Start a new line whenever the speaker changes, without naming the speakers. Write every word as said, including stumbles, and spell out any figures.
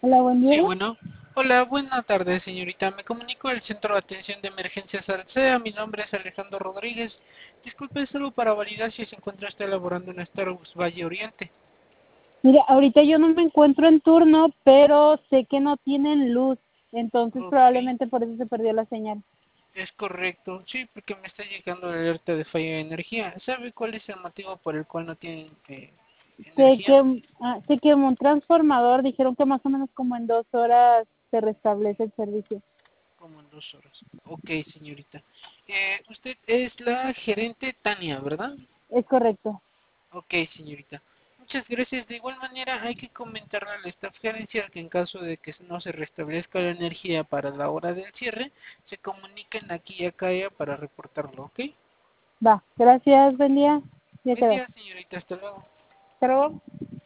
Hola, buen
Sí,
día.
bueno. Hola, buena tarde, señorita. Me comunico del Centro de Atención de Emergencias Alsea. Mi nombre es Alejandro Rodríguez. Disculpe, solo para validar si se encuentra usted laborando en Starbucks Valle Oriente.
Mire, ahorita yo no me encuentro en turno, pero sé que no tienen luz, entonces
Ok,
probablemente por eso se perdió la señal.
es correcto. Sí, porque me está llegando la alerta de falla de energía. ¿Sabe cuál es el motivo por el cual no tienen eh,
Sé
energía?
que, ah, sé que un transformador dijeron que más o menos como en dos horas se restablece el servicio.
Como en dos horas. Ok, señorita. Eh, usted es la gerente Tania, ¿verdad?
Es correcto.
Ok, señorita. Muchas gracias. De igual manera, hay que comentarle al staff gerencial que en caso de que no se restablezca la energía para la hora del cierre, se comuniquen aquí y acá ya para reportarlo, ¿ok?
Va, gracias, buen día. Ya
Buen
quedó.
día, señorita. Hasta luego.
Hasta luego.